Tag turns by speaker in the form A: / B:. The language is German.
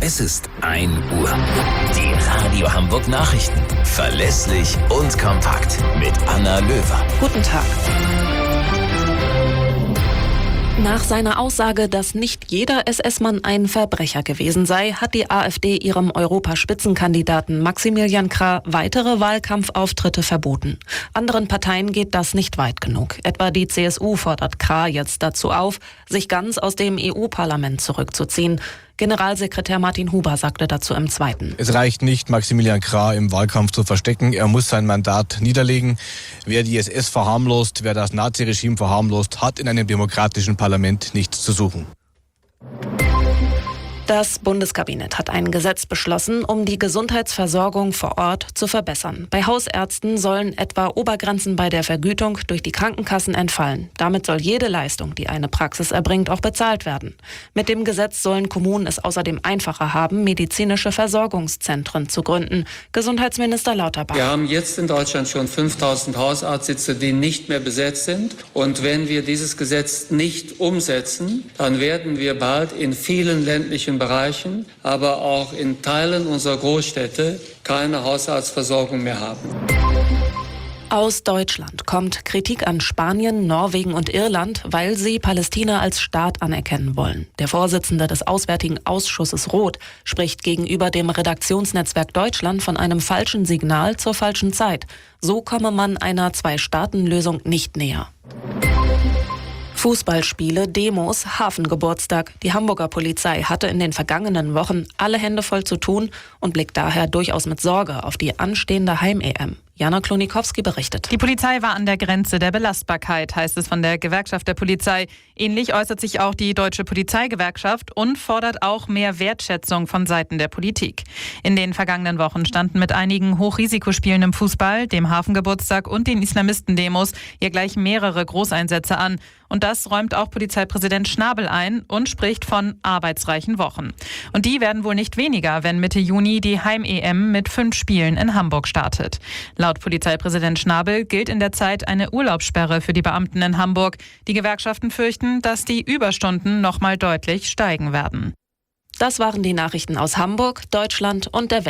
A: Es ist 1 Uhr. Die Radio Hamburg Nachrichten. Verlässlich und kompakt. Mit Anna Löwer.
B: Guten Tag. Nach seiner Aussage, dass nicht jeder SS-Mann ein Verbrecher gewesen sei, hat die AfD ihrem Europaspitzenkandidaten Maximilian Krah weitere Wahlkampfauftritte verboten. Anderen Parteien geht das nicht weit genug. Etwa die CSU fordert Krah jetzt dazu auf, sich ganz aus dem EU-Parlament zurückzuziehen. Generalsekretär Martin Huber sagte dazu im Zweiten.
C: Es reicht nicht, Maximilian Krah im Wahlkampf zu verstecken. Er muss sein Mandat niederlegen. Wer die SS verharmlost, wer das Naziregime verharmlost, hat in einem demokratischen Parlament nichts zu suchen.
B: Das Bundeskabinett hat ein Gesetz beschlossen, um die Gesundheitsversorgung vor Ort zu verbessern. Bei Hausärzten sollen etwa Obergrenzen bei der Vergütung durch die Krankenkassen entfallen. Damit soll jede Leistung, die eine Praxis erbringt, auch bezahlt werden. Mit dem Gesetz sollen Kommunen es außerdem einfacher haben, medizinische Versorgungszentren zu gründen. Gesundheitsminister Lauterbach.
D: Wir haben jetzt in Deutschland schon 5000 Hausarztsitze, die nicht mehr besetzt sind. Und wenn wir dieses Gesetz nicht umsetzen, dann werden wir bald in vielen ländlichen Bereichen, aber auch in Teilen unserer Großstädte keine Hausarztversorgung mehr haben.
B: Aus Deutschland kommt Kritik an Spanien, Norwegen und Irland, weil sie Palästina als Staat anerkennen wollen. Der Vorsitzende des Auswärtigen Ausschusses Roth spricht gegenüber dem Redaktionsnetzwerk Deutschland von einem falschen Signal zur falschen Zeit. So komme man einer Zwei-Staaten-Lösung nicht näher. Fußballspiele, Demos, Hafengeburtstag. Die Hamburger Polizei hatte in den vergangenen Wochen alle Hände voll zu tun und blickt daher durchaus mit Sorge auf die anstehende Heim-EM. Jana Klonikowski berichtet.
E: Die Polizei war an der Grenze der Belastbarkeit, heißt es von der Gewerkschaft der Polizei. Ähnlich äußert sich auch die Deutsche Polizeigewerkschaft und fordert auch mehr Wertschätzung von Seiten der Politik. In den vergangenen Wochen standen mit einigen Hochrisikospielen im Fußball, dem Hafengeburtstag und den Islamistendemos hier gleich mehrere Großeinsätze an. Und das räumt auch Polizeipräsident Schnabel ein und spricht von arbeitsreichen Wochen. Und die werden wohl nicht weniger, wenn Mitte Juni die Heim-EM mit 5 Spielen in Hamburg startet. Laut Polizeipräsident Schnabel gilt in der Zeit eine Urlaubssperre für die Beamten in Hamburg. Die Gewerkschaften fürchten, dass die Überstunden noch mal deutlich steigen werden.
B: Das waren die Nachrichten aus Hamburg, Deutschland und der Welt.